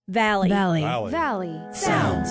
Valley. Sounds.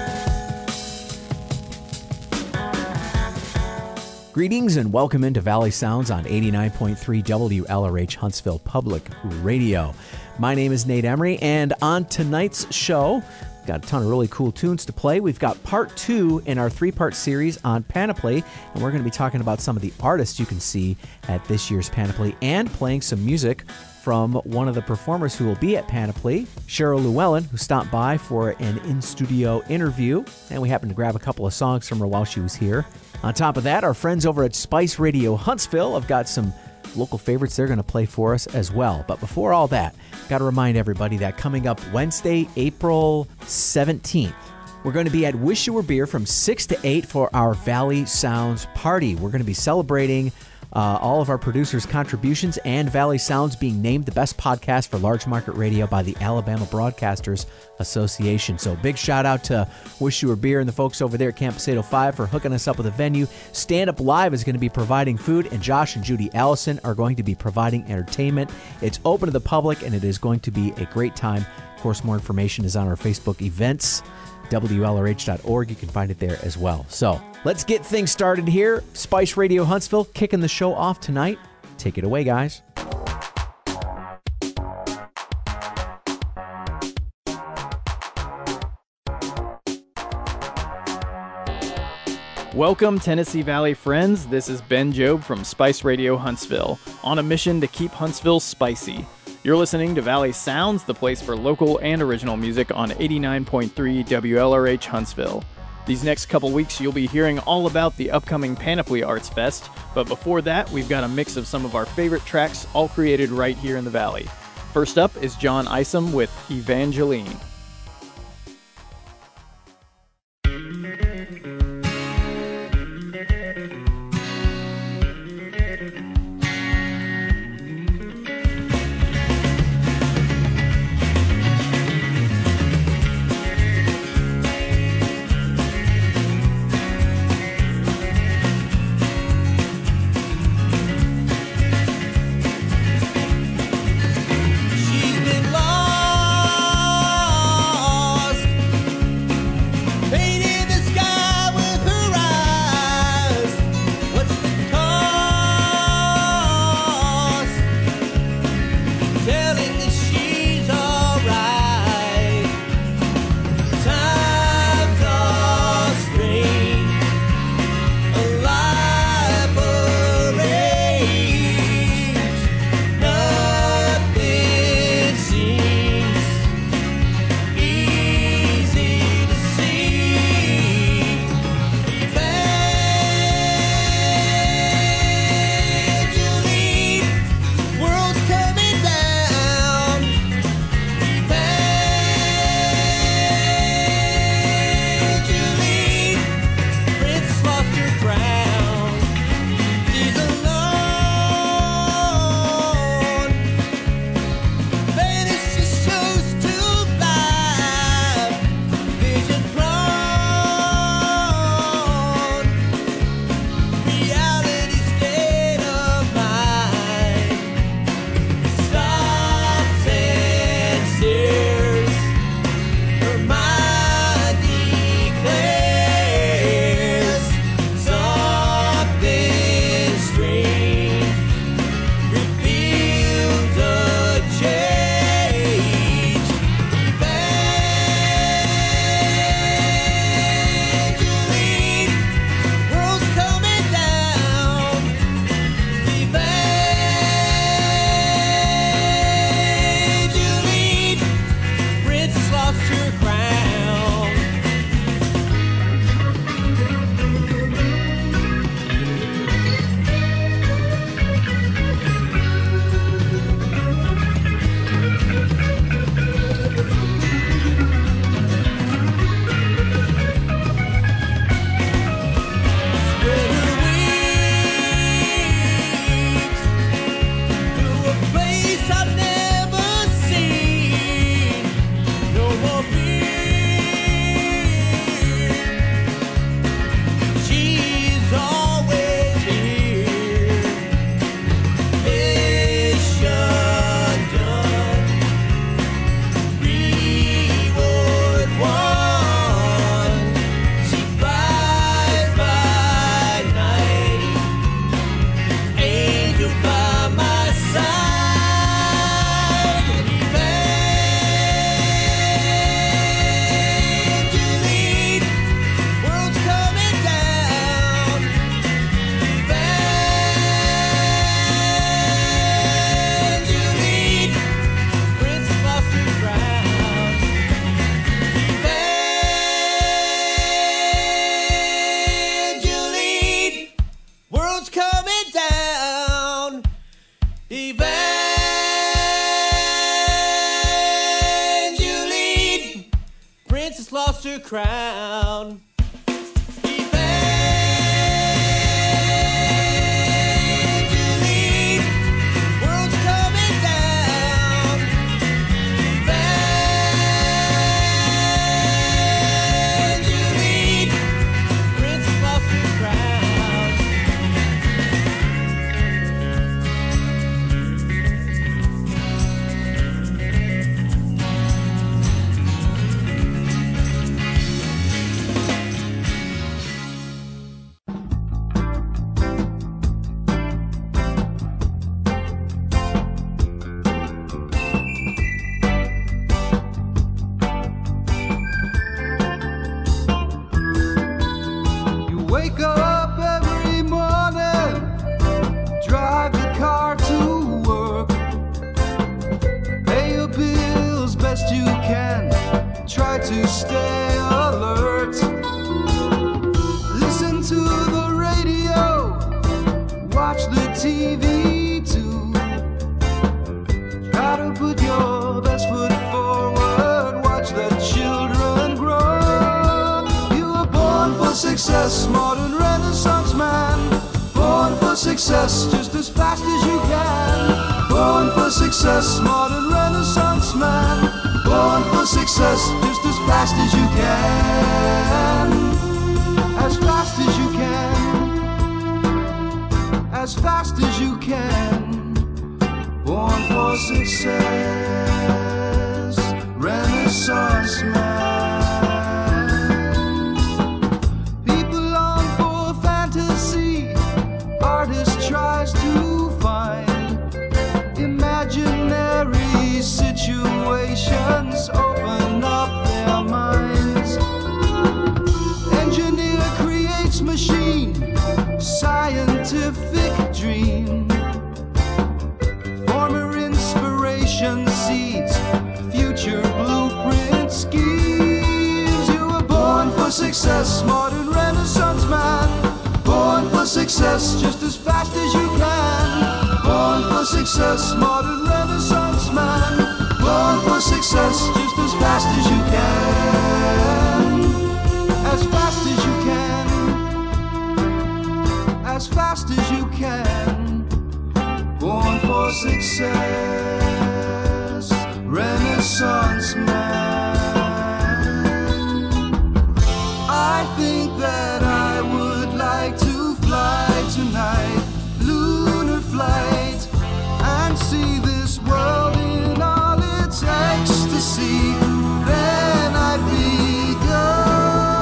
Greetings and welcome into Valley Sounds on 89.3 WLRH Huntsville Public Radio. My name is Nate Emery, and on tonight's show, we've got a ton of really cool tunes to play. We've got part 2 in our 3-part series on Panoply, and we're going to be talking about some of the artists you can see at this year's Panoply and playing some music from one of the performers who will be at Panoply, Cheryl Llewellyn, who stopped by for an in-studio interview, and we happened to grab a couple of songs from her while she was here. On top of that, our friends over at Spice Radio Huntsville have got some local favorites they're going to play for us as well. But before all that, got to remind everybody that coming up Wednesday, April 17th, we're going to be at Wish You Were Beer from 6 to 8 for our Valley Sounds party. We're going to be celebrating all of our producers' contributions and Valley Sounds being named the best podcast for large market radio by the Alabama Broadcasters Association. So big shout out to Wish You Were Beer and the folks over there at Campus 805 for hooking us up with a venue. Stand Up Live is going to be providing food, and Josh and Judy Allison are going to be providing entertainment. It's open to the public, and it is going to be a great time. Of course, more information is on our Facebook events, WLRH.org. You can find it there as well. So let's get things started here. Spice Radio Huntsville kicking the show off tonight. Take it away, guys. Welcome, Tennessee Valley friends. This is Ben Job from Spice Radio Huntsville, on a mission to keep Huntsville spicy. You're listening to Valley Sounds, the place for local and original music on 89.3 WLRH Huntsville. These next couple weeks, you'll be hearing all about the upcoming Panoply Arts Fest, but before that, we've got a mix of some of our favorite tracks, all created right here in the Valley. First up is John Isom with Evangeline. She's been lost Princess lost her crown. To stay alert, listen to the radio, watch the TV too. Try to put your best foot forward, watch the children grow. You were born for success, modern Renaissance man. Born for success, just as fast as you can. Born for success, modern Renaissance man. Born for success, just as fast as you can. As fast as you can. As fast as you can. Born for success, Renaissance man. People long for fantasy, artist tries to find imaginary situations, open up their minds. Engineer creates machine, scientific dream. Former inspiration seeds, future blueprint schemes. You were born for success, modern Renaissance man. Born for success, just as fast as you can. Born for success, modern Renaissance man. Born for success, just as fast as you can. As fast as you can. As fast as you can. Born for success, Renaissance man. I think that I would like to fly tonight, lunar flight, and see this world in all its ecstasy. Then I'd be gone.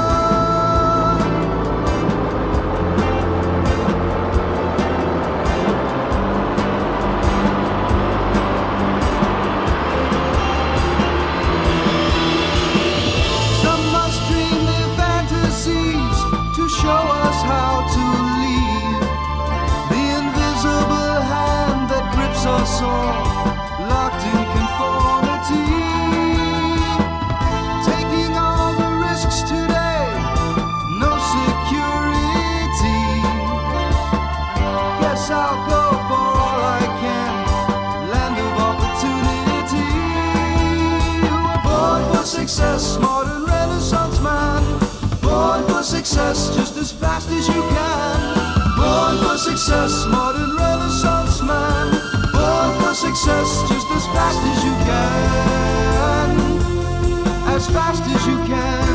Some must dream their fantasies to show us how to leave. The invisible hand that grips us all, locked in conformity. Taking all the risks today, no security. Guess I'll go for all I can, land of opportunity. You were born for success, modern Renaissance man. Born for success, just as fast as you can. Born for success, modern Renaissance man. Born for success, just as fast as you can. As fast as you can.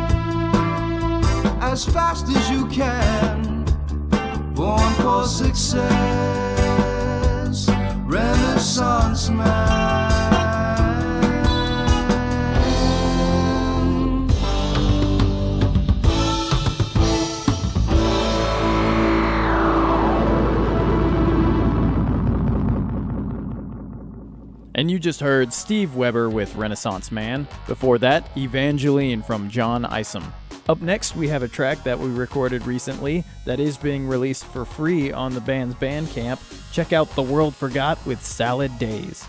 As fast as you can. Born for success, Renaissance man. And you just heard Steve Weber with Renaissance Man. Before that, Evangeline from John Isom. Up next, we have a track that we recorded recently that is being released for free on the band's Bandcamp. Check out The World Forgot with Salad Days.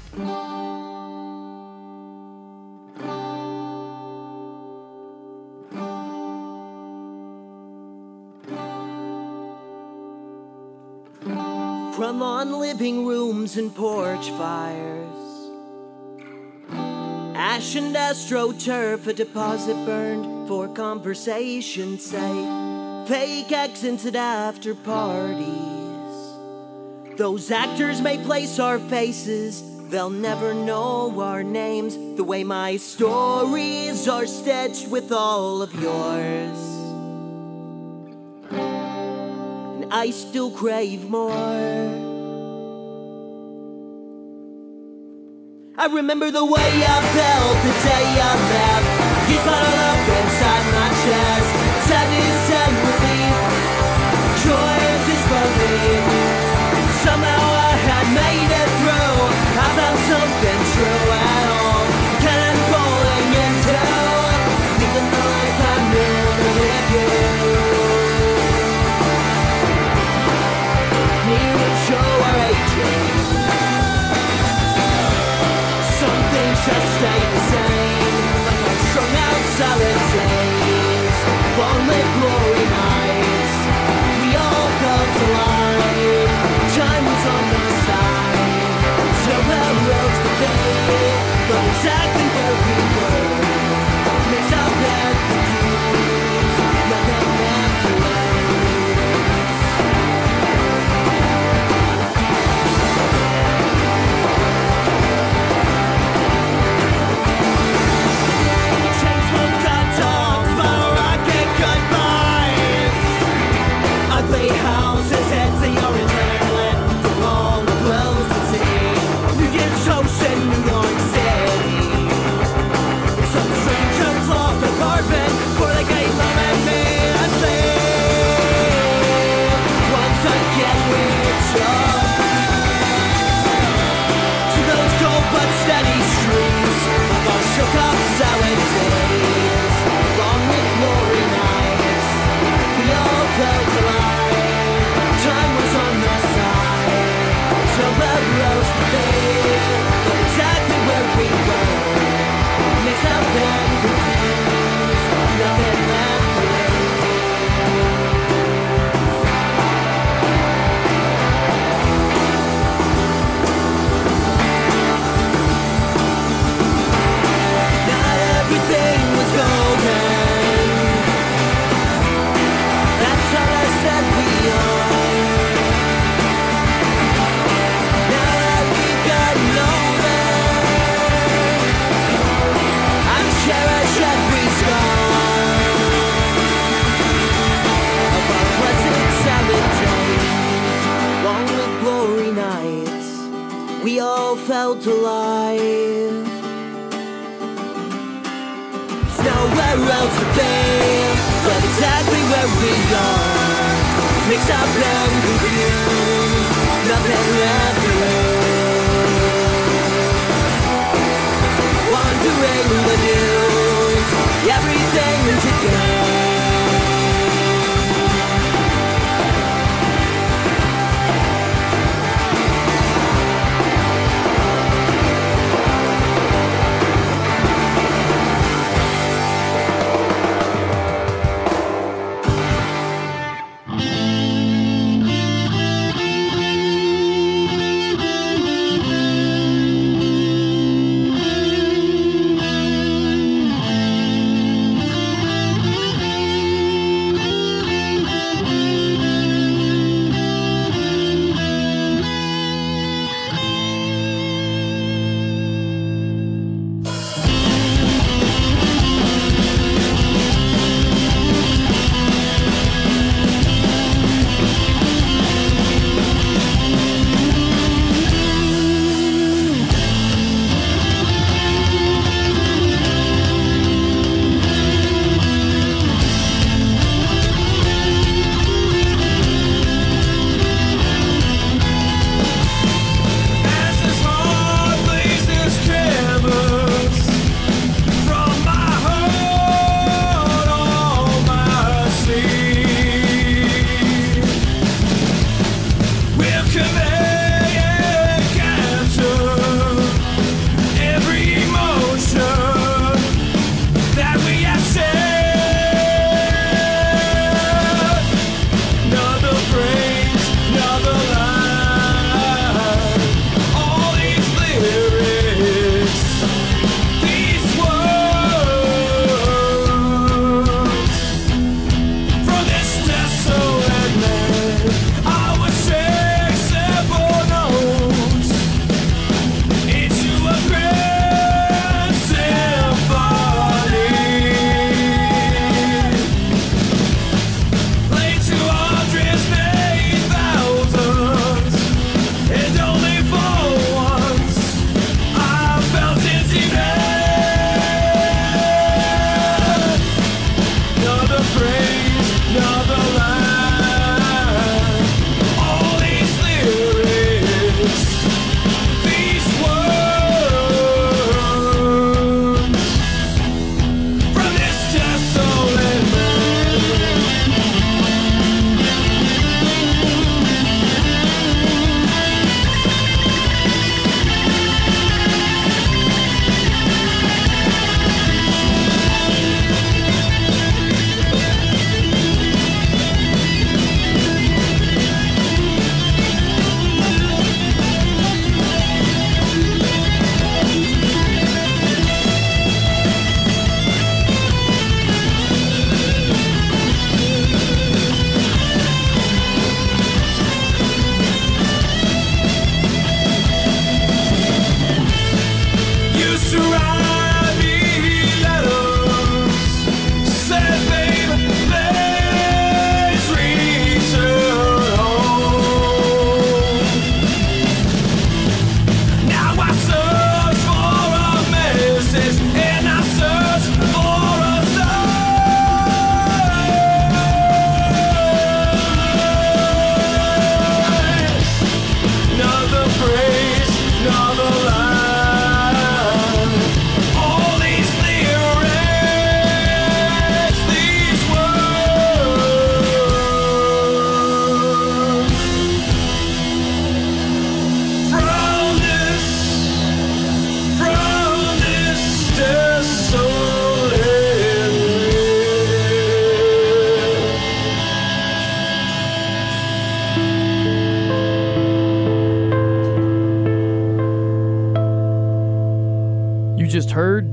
From on living rooms and porch fires, Ash and astroturf, a deposit burned for conversation's sake. Fake accents at after parties. Those actors may place our faces, they'll never know our names. The way my stories are stitched with all of yours. And I still crave more. I remember the way I felt the day I left. You bottled up inside my chest. Sadness and relief, joy and disbelief. Somehow I had made it through. I found something true at all. Cannonballing into living the life I knew with you. Near and show our ages. Some things just stay the same, like our strung out salad days, long-lived glory nights. We all felt alive. Time was on the side. Snowbound roads to day, but exactly where we were. Mixed up and confused, nothing left to lose. Chain smoke got dogs, bottle rocket goodbyes. Ugly houses, it's the orange land. From all the clothes to see. New Year's toast in New York City. Some stranger cloth apartment for the gay mom and me to sleep. Once again we jump to those cold but steady streets of our shook-up salad days, long with glory nights. We all felt alive. Time was on the side. Snowblood rose to fade, but exactly where we were. Mixed up and confused, nothing left to lose. Not everything was golden. That's all I said we are. Now that we've gotten older, I cherish every scar of our pleasant salad days, long with glory nights. We all felt alive. Nowhere else to be but exactly where we are. Mixed up and confused, nothing left to lose. Wandering the news, everything to gain.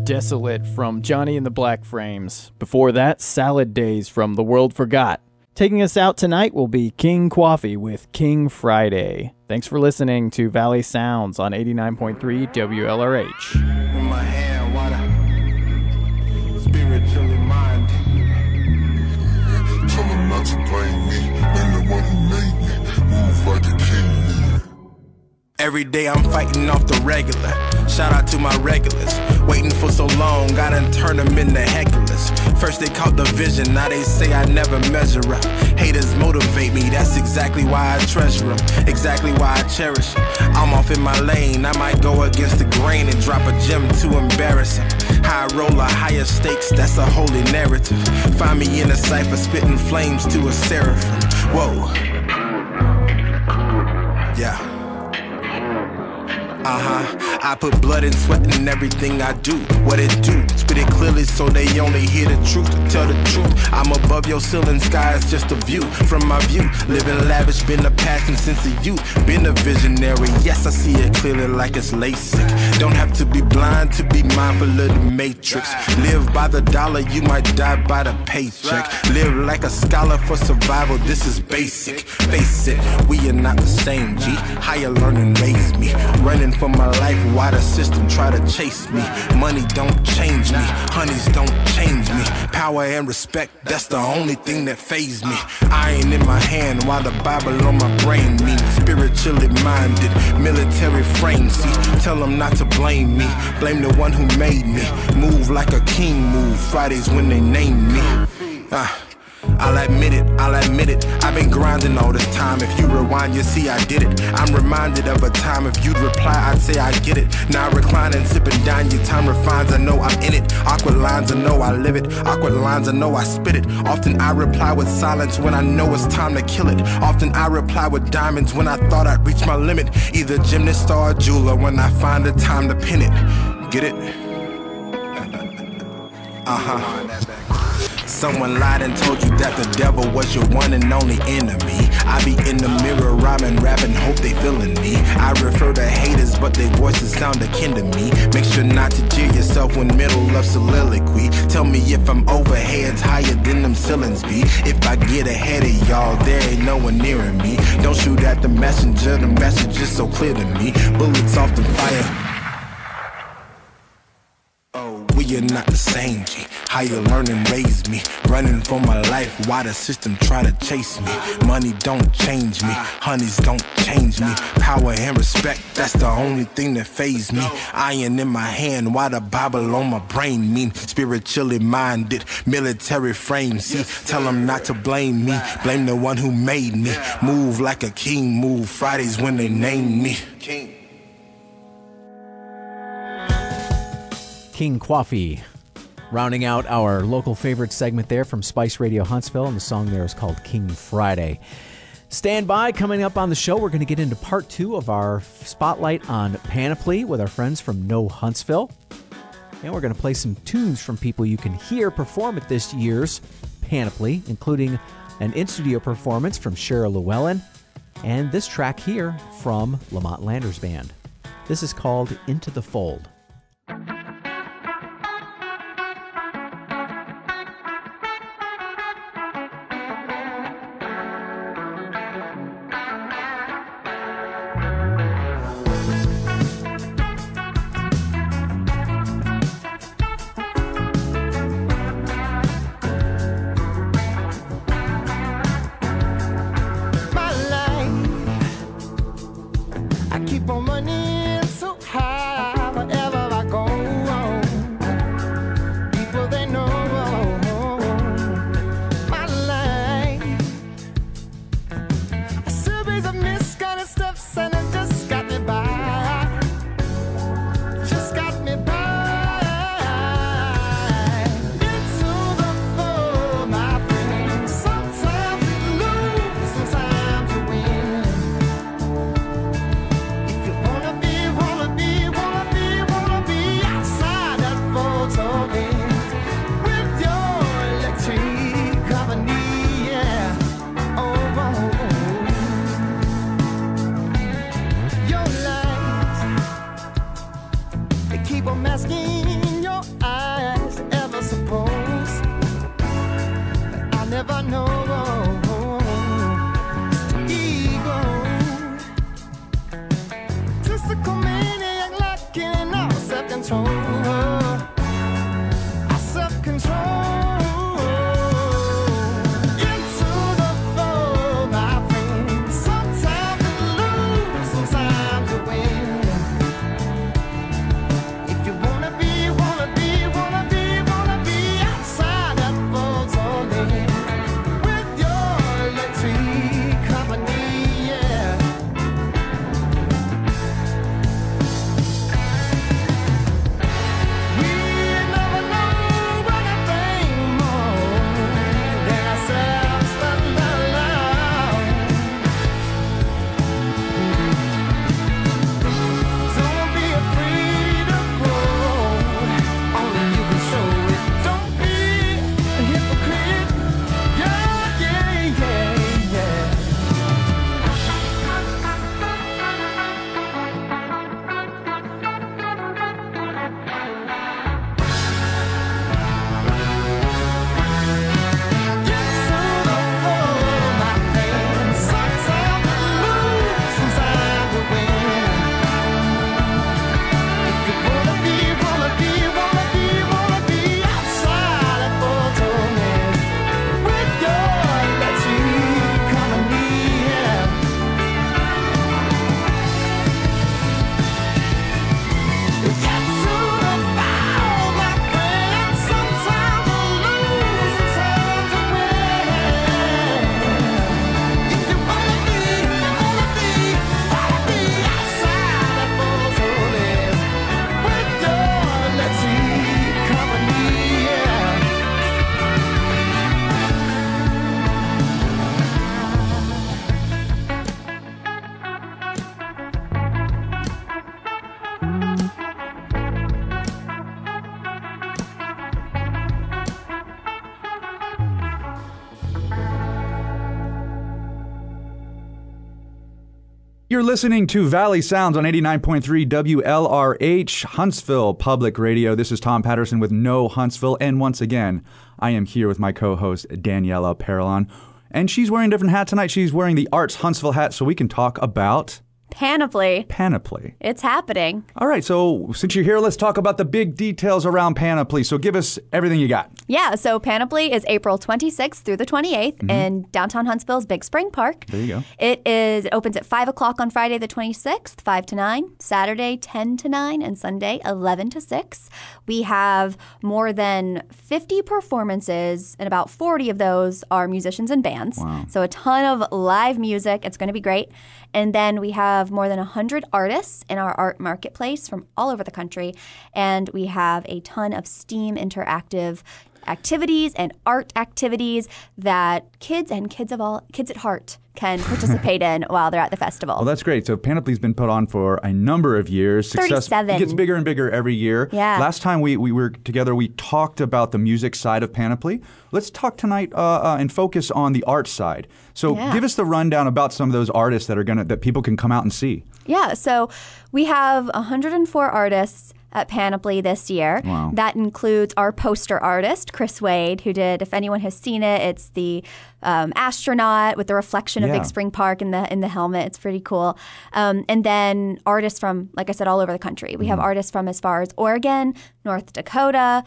Desolate from Johnny and the Black Frames. Before that, Salad Days from The World Forgot. Taking us out tonight will be King Coffee with King Friday. Thanks for listening to Valley Sounds on 89.3 WLRH. In my hand, water, spiritually minded. Tell them not to blame me, I'm the one who made me move like a king. Every day I'm fighting off the regular. Shout out to my regulars. Waiting for so long, I done turned them into hecklers. First they caught the vision, now they say I never measure up. Haters motivate me, that's exactly why I treasure them. Exactly why I cherish them. I'm off in my lane, I might go against the grain and drop a gem to embarrass them. High roller, higher stakes, that's a holy narrative. Find me in a cypher, spitting flames to a seraphim. Whoa. Yeah. I put blood and sweat in everything I do. What it do? Spit it clearly so they only hear the truth. Tell the truth. I'm above your ceiling, sky is just a view. From my view, living lavish, been a passion since a youth. Been a visionary, yes I see it clearly like it's LASIK. Don't have to be blind to be mindful of the matrix. Live by the dollar, you might die by the paycheck. Live like a scholar for survival, this is basic. Face it, we are not the same, G. Higher learning raised me. Running for my life, why the system try to chase me? Money don't change me, honeys don't change me. Power and respect, that's the only thing that faze me. Iron in my hand while the Bible on my brain. Mean spiritually minded, military frame. See, tell them not to blame me, blame the one who made me. Move like a king move, Fridays when they name me. I'll admit it, I've been grinding all this time. If you rewind, you see I did it. I'm reminded of a time, if you'd reply, I'd say I get it. Now reclining, sipping down, your time refines, I know I'm in it. Awkward lines, I know I live it. Awkward lines, I know I spit it. Often I reply with silence when I know it's time to kill it. Often I reply with diamonds when I thought I'd reach my limit. Either gymnast or a jeweler when I find the time to pin it. Get it? Someone lied and told you that the devil was your one and only enemy. I be in the mirror rhyming, rapping, hope they feeling me. I refer to haters, but their voices sound akin to me. Make sure not to jeer yourself when middle of soliloquy. Tell me if I'm overheads higher than them ceilings be. If I get ahead of y'all, there ain't no one nearing me. Don't shoot at the messenger, the message is so clear to me. Bullets often fire. We are not the same, G. Higher learning raised me. Running for my life, why the system try to chase me? Money don't change me, honeys don't change me. Power and respect, that's the only thing that faze me. Iron in my hand, why the Bible on my brain mean spiritually minded, military frame. See, tell them not to blame me, blame the one who made me. Move like a king, move Fridays when they name me. King Coffee, rounding out our local favorite segment there from Spice Radio Huntsville, and the song there is called King Friday. Stand by. Coming up on the show, we're going to get into part 2 of our spotlight on Panoply with our friends from No Huntsville. And we're going to play some tunes from people you can hear perform at this year's Panoply, including an in-studio performance from Cheryl Llewellyn and this track here from Lamont Landers Band. This is called Into the Fold. Keep on running so high, forever You're listening to Valley Sounds on 89.3 WLRH, Huntsville Public Radio. This is Tom Patterson with No Huntsville. And once again, I am here with my co-host, Daniela Paralon. And she's wearing a different hat tonight. She's wearing the Arts Huntsville hat, so we can talk about... Panoply. Panoply. It's happening. All right, so since you're here, let's talk about the big details around Panoply. So give us everything you got. Yeah, so Panoply is April 26th through the 28th in downtown Huntsville's Big Spring Park. There you go. It opens at 5 o'clock on Friday the 26th, 5 to 9, Saturday 10 to 9, and Sunday 11 to 6. We have more than 50 performances, and about 40 of those are musicians and bands. Wow. So a ton of live music. It's going to be great. And then we have more than 100 artists in our art marketplace from all over the country. And we have a ton of STEAM interactive activities and art activities that kids at heart can participate in while they're at the festival. Well, that's great. So Panoply's been put on for a number of years. 37. It gets bigger and bigger every year. Yeah. Last time we were together, we talked about the music side of Panoply. Let's talk tonight and focus on the art side. So give us the rundown about some of those artists that people can come out and see. Yeah, so we have 104 artists at Panoply this year. Wow. That includes our poster artist, Chris Wade, who did, if anyone has seen it, it's the astronaut with the reflection of Big Spring Park in the helmet. It's pretty cool. And then artists from, like I said, all over the country. We have artists from as far as Oregon, North Dakota,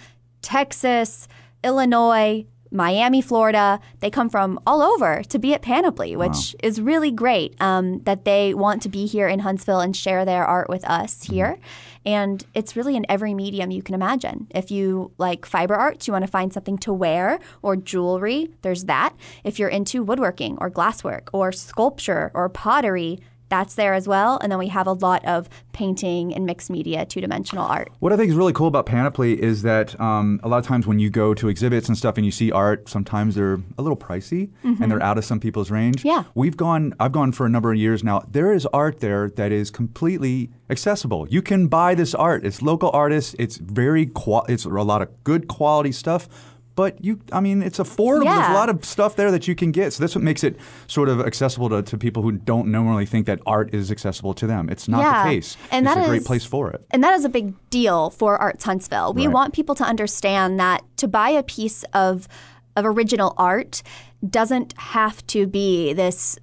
Texas, Illinois, Miami, Florida. They come from all over to be at Panoply, which is really great that they want to be here in Huntsville and share their art with us here. And it's really in every medium you can imagine. If you like fiber arts, you want to find something to wear, or jewelry, there's that. If you're into woodworking or glasswork or sculpture or pottery, that's there as well. And then we have a lot of painting and mixed media, two-dimensional art. What I think is really cool about Panoply is that a lot of times when you go to exhibits and stuff and you see art, sometimes they're a little pricey and they're out of some people's range. Yeah. I've gone for a number of years now. There is art there that is completely accessible. You can buy this art. It's local artists. It's it's a lot of good quality stuff. But it's affordable. Yeah. There's a lot of stuff there that you can get. So that's what makes it sort of accessible to people who don't normally think that art is accessible to them. It's not the case. And it's a great place for it. And that is a big deal for Arts Huntsville. We want people to understand that to buy a piece of original art doesn't have to be this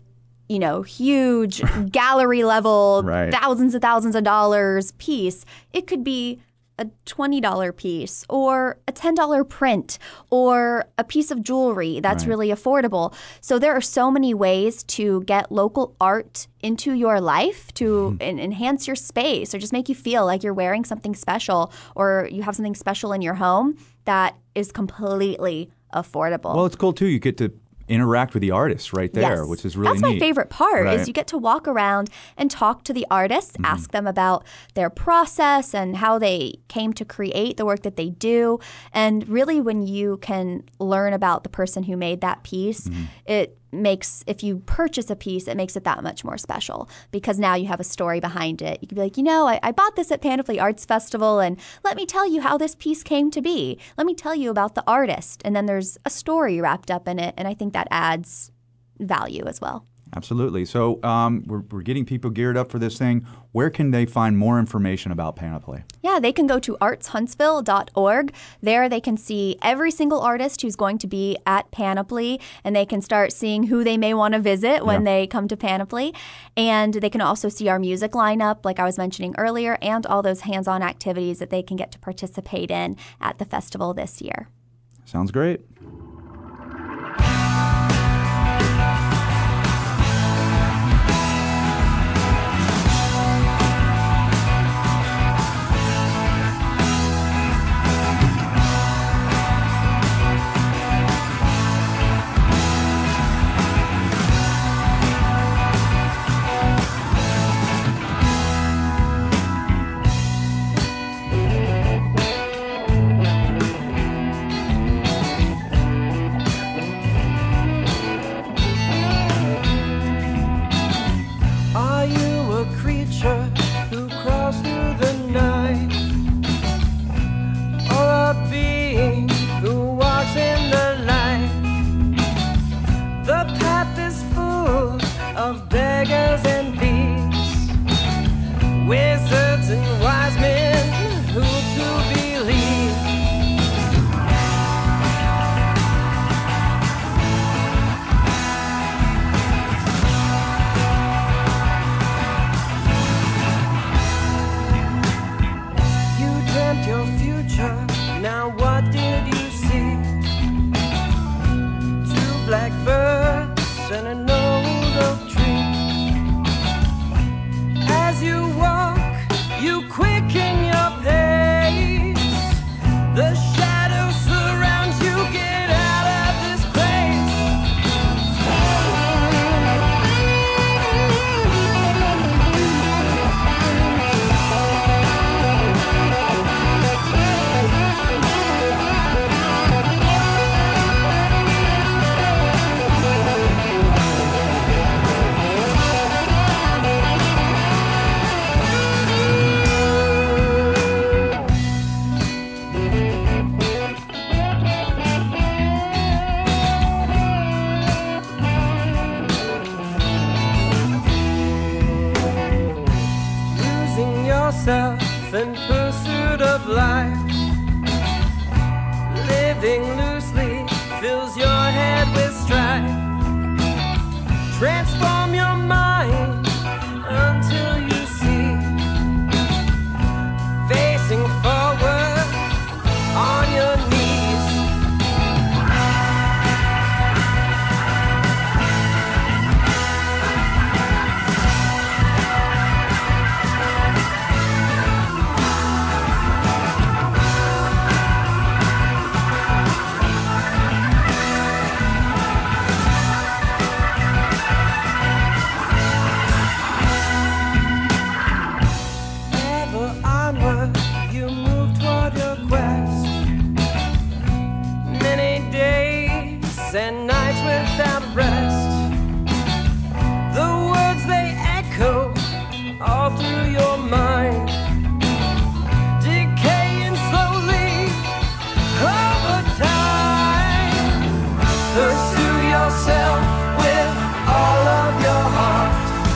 huge gallery level, thousands of dollars piece. It could be a $20 piece or a $10 print or a piece of jewelry that's really affordable. So there are so many ways to get local art into your life to enhance your space or just make you feel like you're wearing something special or you have something special in your home that is completely affordable. Well, it's cool too. You get to interact with the artists right there, which is really neat. That's my favorite part is you get to walk around and talk to the artists, ask them about their process and how they came to create the work that they do. And really when you can learn about the person who made that piece, it makes, if you purchase a piece, it makes it that much more special because now you have a story behind it. You can be like, I bought this at Panoply Arts Festival and let me tell you how this piece came to be. Let me tell you about the artist. And then there's a story wrapped up in it. And I think that adds value as well. Absolutely. So we're getting people geared up for this thing. Where can they find more information about Panoply? Yeah, they can go to artshuntsville.org. There they can see every single artist who's going to be at Panoply, and they can start seeing who they may want to visit when they come to Panoply. And they can also see our music lineup, like I was mentioning earlier, and all those hands-on activities that they can get to participate in at the festival this year. Sounds great. Transform your mind until you see. Facing forward on your knees. Ever onward, you move toward your quest. Many days and nights without rest. The words they echo all through your mind, decaying slowly over time. Pursue yourself with all of your heart.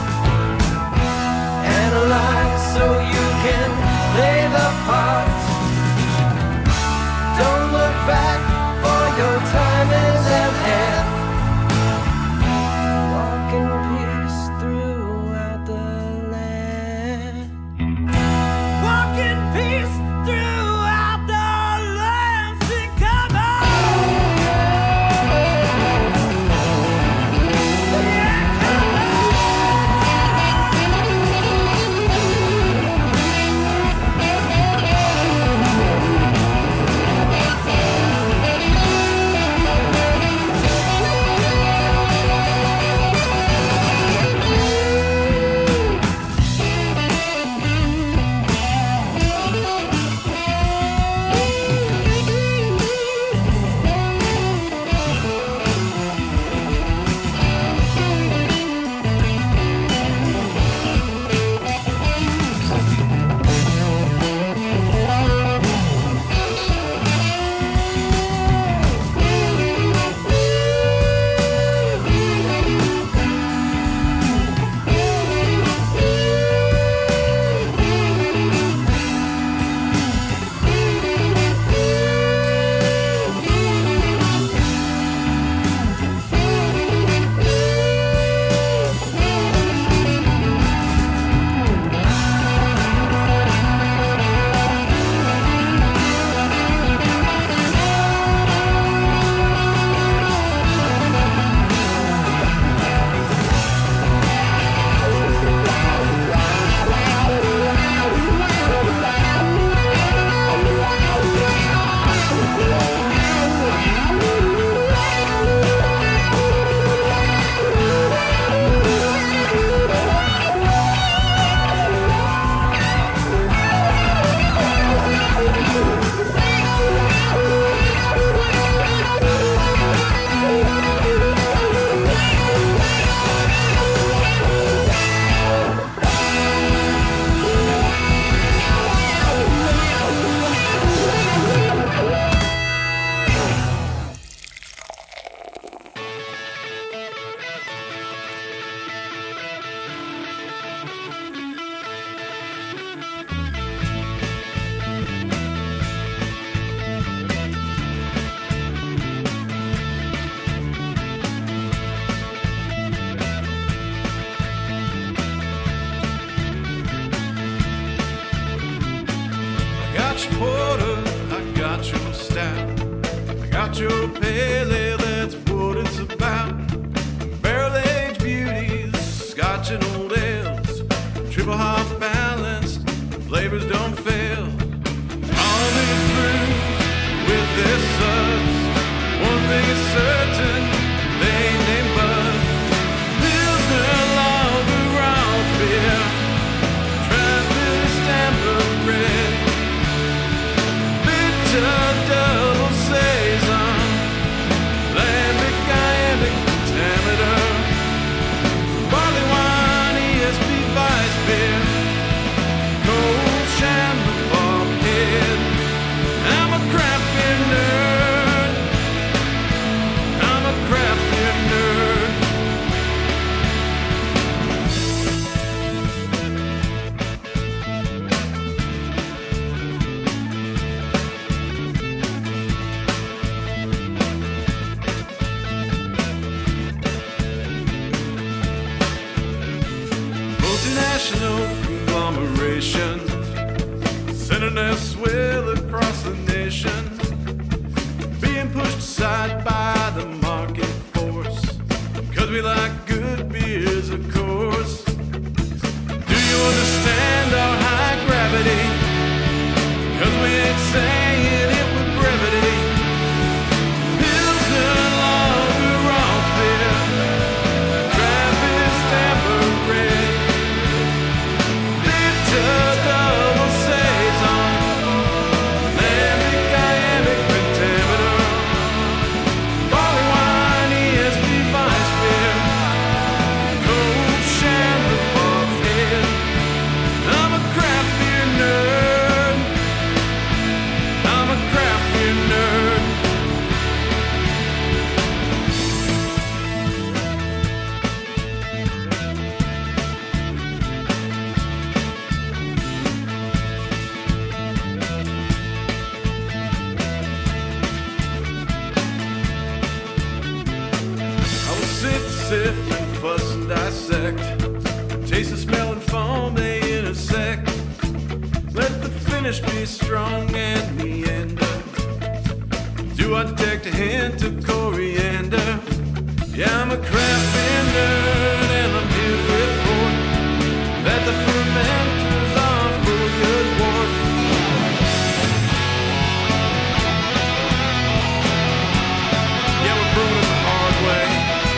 Analyze so you can play the part. Don't look back, for your time is at hand. Walk in peace throughout the land. Walk in peace throughout the land. Sing, come on. Yeah, come got your pale ale, that's what it's about. Barrel-aged beauties, scotch and old ales, triple hop balanced, flavors don't fail. All these brews with their suds, one thing is certain, they ain't named Bud. Pilsner, lager, Rauch beer, Trappist, amber red, bitter double saison, lambic, iambic, pentameter, barley wine, ESP, Weiss beer, cold Shandor, Bobhead. I'm a craft beer nerd. bitterness will across the nation, being pushed aside by the market force, 'cause we like good beers, of course. Do you understand our high gravity? 'Cause we ain't saying it with brevity. Pilsner, lager, alt beer, Trappist, amber, red, bitter, double saison, lambic, iambic, pentameter, barley wine, ESB, vice beer, cold chandler, Buckhead. I'm a craft beer nerd. I'm a craft beer nerd. I will sit, sip, and fuss and dissect. Taste the smell and foam, they intersect. Let the finish be strong and meander. Do I detect a hint of coriander? Yeah, I'm a craft beer nerd, and I'm here to report that the fermenters are full of good wort. Yeah, we're brewing it the hard way.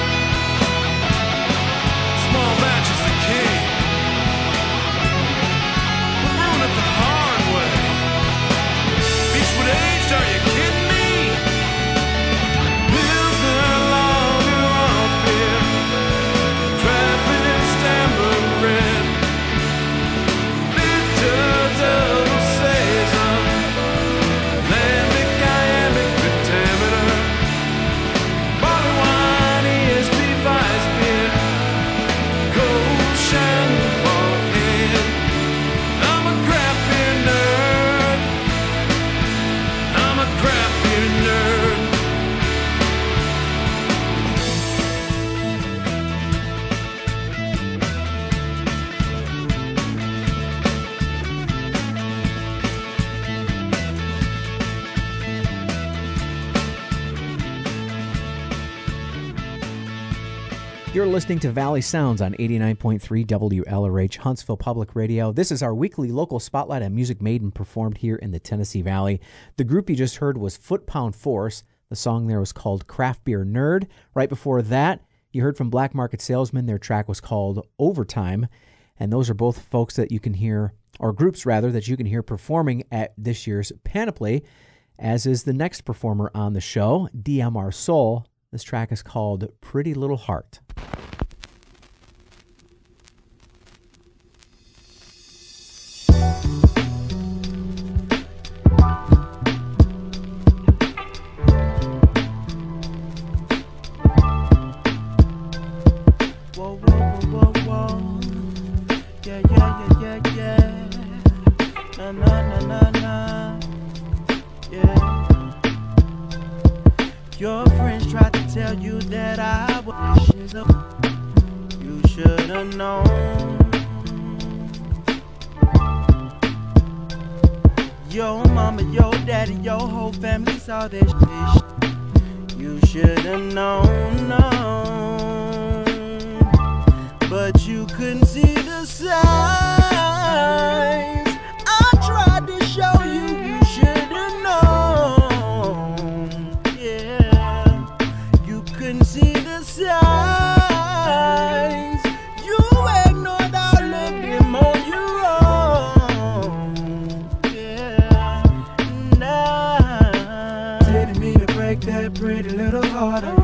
Small batch is the king. We're brewing it the hard way. Beechwood aged, are you kidding me? Pilsner, lager, alt beer, Trappist, amber, red, bitter, double saison, lambic, iambic, pentameter, barley wine, ESB, vice beer, cold chandler, Buckhead. I'm a craft beer nerd. I'm a craft beer nerd. You're listening to Valley Sounds on 89.3 WLRH Huntsville Public Radio. This is our weekly local spotlight on music made and performed here in the Tennessee Valley. The group you just heard was Foot Pound Force. The song there was called Craft Beer Nerd. Right before that, you heard from Black Market Salesman. Their track was called Overtime. And those are both folks that you can hear, or groups rather, that you can hear performing at this year's Panoply, as is the next performer on the show, DMR Soul. This track is called Pretty Little Heart. Whoa, whoa, whoa, whoa, whoa. Yeah, yeah, yeah, yeah, yeah. Na, na, na, na, na. Yeah. Your friends tried to tell you that I was you should have known. Your mama, your daddy, your whole family saw this shit. You should have known, known. But you couldn't see the signs. I tried to show you, you should have known. Yeah, you couldn't see the signs. You ignored all of them on your own. Yeah, nah. Didn't mean to break that pretty little heart of yours.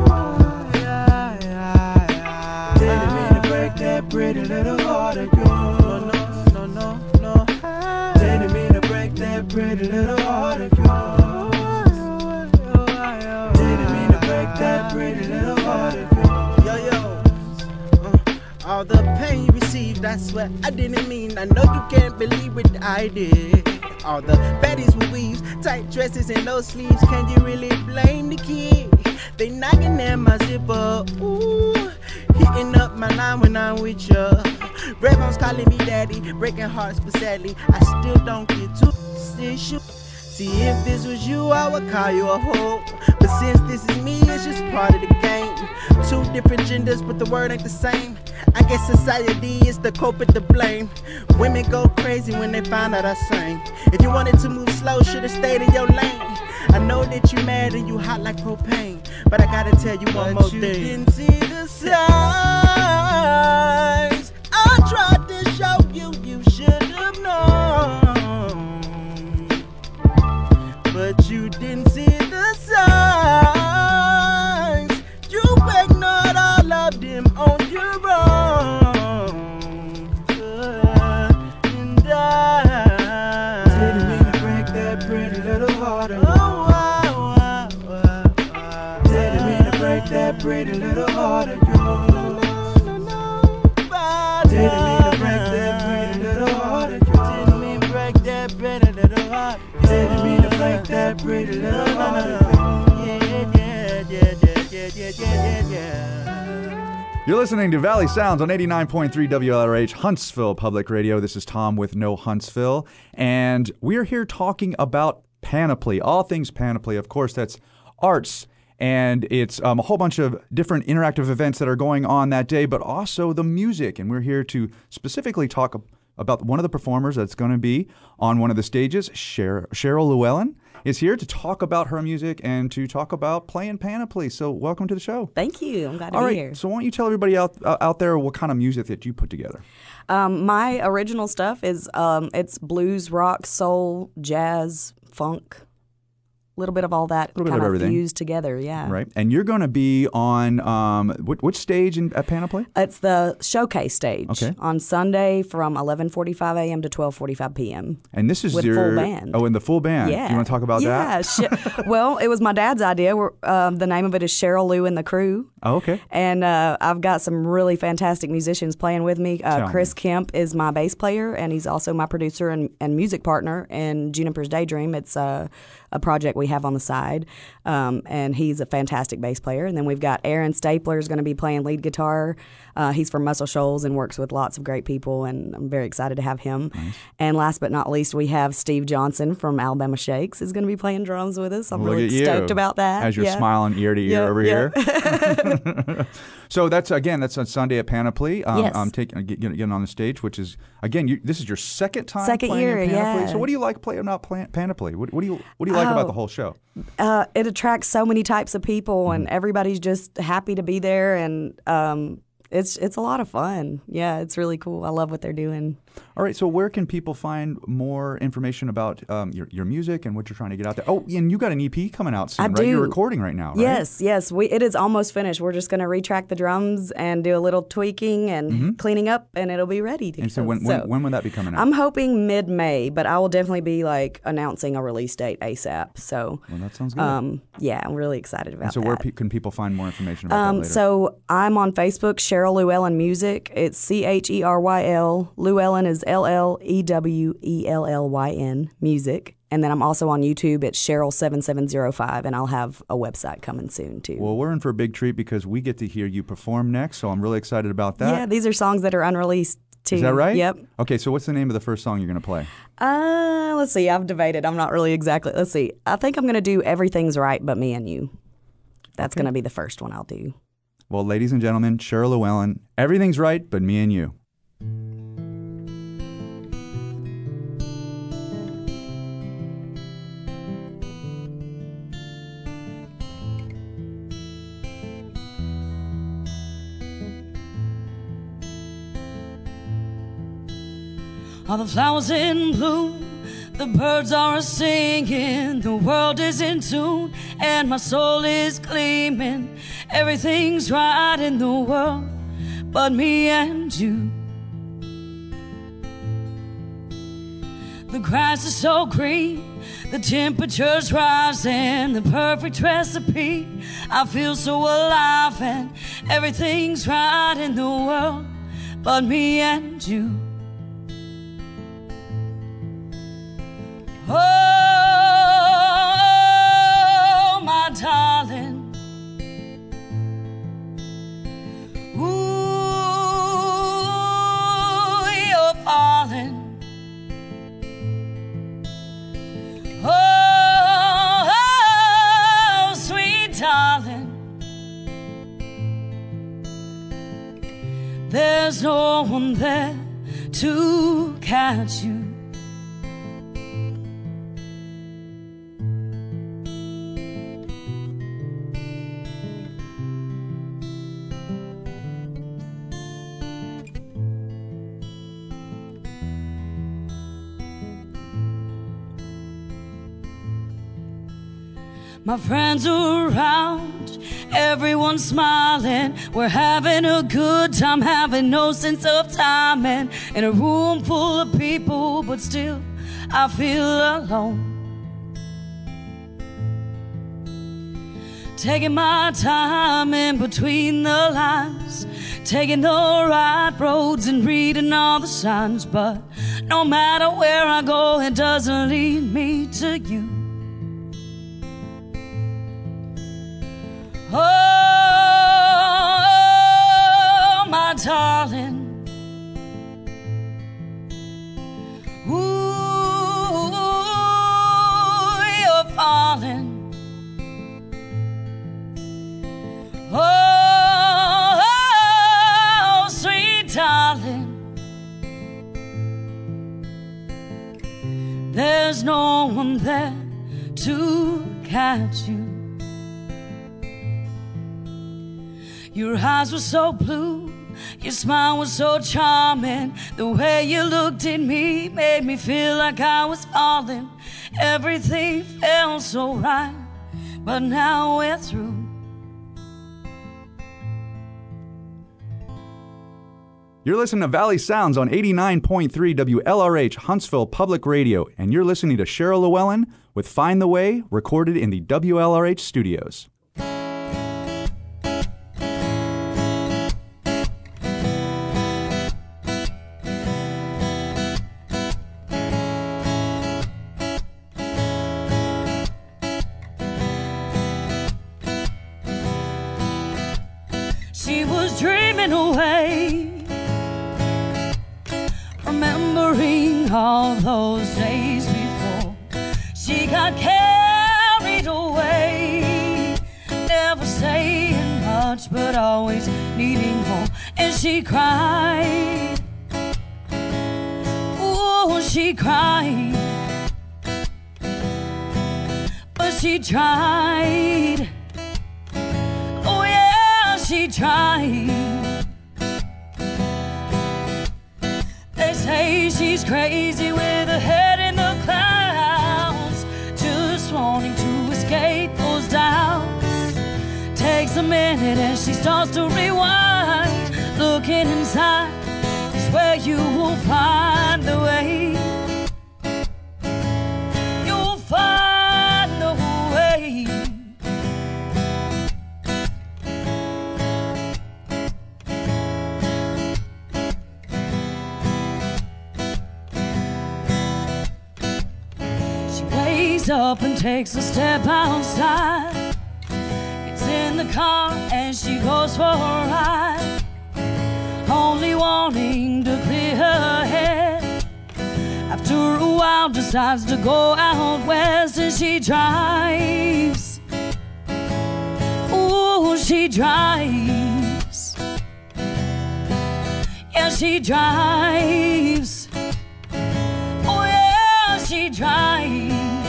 Didn't mean to break that pretty little heart of yours. No, no, no, no. Didn't mean to break that pretty little heart of yours. Didn't mean to break that pretty little heart of yours. Yo, yo. All the pain you received, I swear I didn't mean. I know you can't believe what I did. All the baddies with weaves, tight dresses and no sleeves. Can you really blame the kid? They knocking at my zipper, ooh, hitting up my line when I'm with ya. Red Bones calling me daddy, breaking hearts, but sadly I still don't get too. trust issue. See, if this was you, I would call you a hoe. But since this is me, it's just part of the game. Two different genders, but the word ain't the same. I guess society is the culprit to blame. Women go crazy when they find out I sing. If you wanted to move slow, should've stayed in your lane. I know that you mad and you hot like propane, but I gotta tell you one more thing. But you didn't see the signs. I tried to show you, you should've known. But you didn't see the signs. You ignored all of them on your own. And I didn't mean to break that pretty little heart of yours. Didn't mean to break that pretty little heart of yours. Didn't mean to break that pretty little heart of yours. Didn't mean to break that pretty little heart. Didn't mean to break that pretty little heart of yours. You're listening to Valley Sounds on 89.3 WLRH, Huntsville Public Radio. This is Tom with No Huntsville, and we're here talking about Panoply, all things Panoply. Of course, that's arts, and it's a whole bunch of different interactive events that are going on that day, but also the music. And we're here to specifically talk about one of the performers that's going to be on one of the stages. Cheryl Llewellyn is here to talk about her music and to talk about playing Panoply. So welcome to the show. Thank you. I'm glad to be here. So why don't you tell everybody out there what kind of music that you put together? My original stuff is it's blues, rock, soul, jazz, funk. A little bit of all that kind of fused together, yeah. Right. And you're going to be on which stage at Panoply? It's the showcase stage. Okay. On Sunday from 11:45 a.m. to 12:45 p.m. And this is with your full band. Oh, and the full band. Yeah. You want to talk about that? Yeah. Well, it was my dad's idea. The name of it is Cheryl Lou and the Crew. Oh, okay. And I've got some really fantastic musicians playing with me. Chris Kemp is my bass player, and he's also my producer and music partner in Juniper's Daydream. It's a project we have on the side, and he's a fantastic bass player. And then we've got Aaron Stapler is going to be playing lead guitar. He's from Muscle Shoals and works with lots of great people, and I'm very excited to have him. Nice. And last but not least, we have Steve Johnson from Alabama Shakes is going to be playing drums with us. I'm really stoked about that. As you're smiling ear to ear over here. So that's on Sunday at Panoply. Yes. I'm getting on the stage, which is again, this is your second time playing year, in Panoply. yeah. So what do you like playing about Panoply? What do you like about the whole show? It attracts so many types of people, and everybody's just happy to be there, and it's a lot of fun. Yeah, it's really cool. I love what they're doing. All right, so where can people find more information about your music and what you're trying to get out there? Oh, and you got an EP coming out soon, right? You're recording right now, right? Yes. It is almost finished. We're just going to retrack the drums and do a little tweaking and cleaning up, and it'll be ready to go. And so when would that be coming out? I'm hoping mid-May, but I will definitely be announcing a release date ASAP. So, well, that sounds good. Yeah, I'm really excited about that. And so where can people find more information about that later? So I'm on Facebook, Cheryl Llewellyn Music. It's CHERYL. Llewellyn is LLEWELLYN Music. And then I'm also on YouTube at Cheryl7705, and I'll have a website coming soon, too. Well, we're in for a big treat because we get to hear you perform next, so I'm really excited about that. Yeah, these are songs that are unreleased, too. Is that right? Yep. Okay, so what's the name of the first song you're going to play? Let's see. I've debated. I'm not really exactly. Let's see. I think I'm going to do Everything's Right But Me and You. That's going to be the first one I'll do. Well, ladies and gentlemen, Cheryl Llewellyn, Everything's Right But Me and You. All the flowers in bloom, the birds are singing, the world is in tune, and my soul is gleaming. Everything's right in the world but me and you. The grass is so green, the temperature's rising, the perfect recipe. I feel so alive, and everything's right in the world but me and you. Oh, my darling, ooh, you're falling. There's no one there to catch you. My friends are around, everyone's smiling. We're having a good time, having no sense of timing. In a room full of people, but still I feel alone. Taking my time in between the lines, taking the right roads and reading all the signs. But no matter where I go, it doesn't lead me to you. Oh, my darling. Ooh, you're falling. Oh, sweet darling. There's no one there to catch you. Your eyes were so blue, your smile was so charming. The way you looked at me made me feel like I was falling. Everything felt so right, but now we're through. You're listening to Valley Sounds on 89.3 WLRH Huntsville Public Radio, and you're listening to Cheryl Llewellyn with Find the Way, recorded in the WLRH studios. She was dreaming away, remembering all those days before. She got carried away, never saying much, but always needing more. And she cried, ooh, she cried, but she tried. Oh yeah, she tried. They say she's crazy with her head in the clouds, just wanting to escape those doubts. Takes a minute and she starts to rewind. Looking inside is where you will find the way. You'll find the way. Up and takes a step outside, gets in the car and she goes for a ride, only wanting to clear her head. After a while decides to go out west, and she drives. Ooh, she drives. Yeah, she drives. Oh yeah, she drives.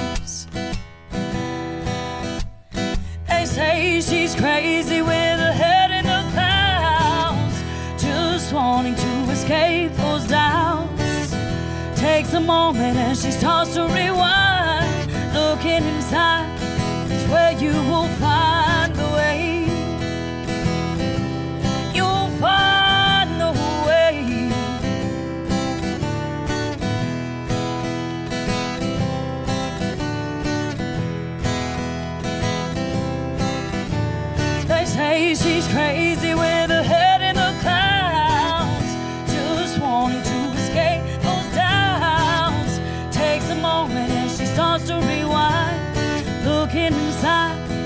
Say she's crazy with her head in the clouds, just wanting to escape those doubts. Takes a moment and she starts to rewind. Looking inside is where you will find the way. You'll find the way. They say she's crazy with her head in the clouds, just wanting to escape those doubts. Takes a moment and she starts to rewind. Looking inside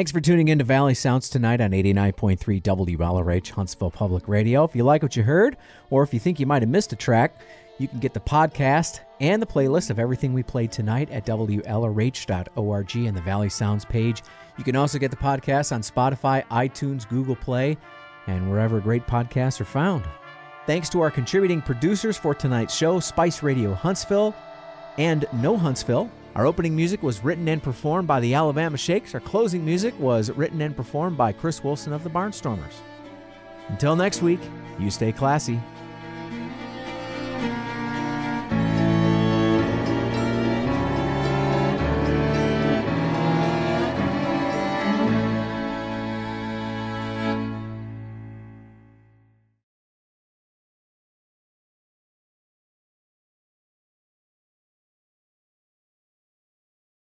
Thanks for tuning in to Valley Sounds tonight on 89.3 WLRH Huntsville Public Radio. If you like what you heard, or if you think you might have missed a track, you can get the podcast and the playlist of everything we played tonight at WLRH.org and the Valley Sounds page. You can also get the podcast on Spotify, iTunes, Google Play, and wherever great podcasts are found. Thanks to our contributing producers for tonight's show, Spice Radio Huntsville and No Huntsville. Our opening music was written and performed by the Alabama Shakes. Our closing music was written and performed by Chris Wilson of the Barnstormers. Until next week, you stay classy.